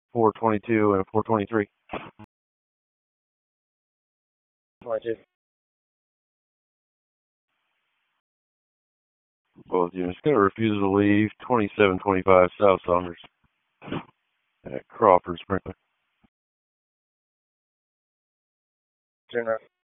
422 and a 423. 22. Both units got a refusal to leave. 2725 South Saunders at Crawford Sprinkler. Turn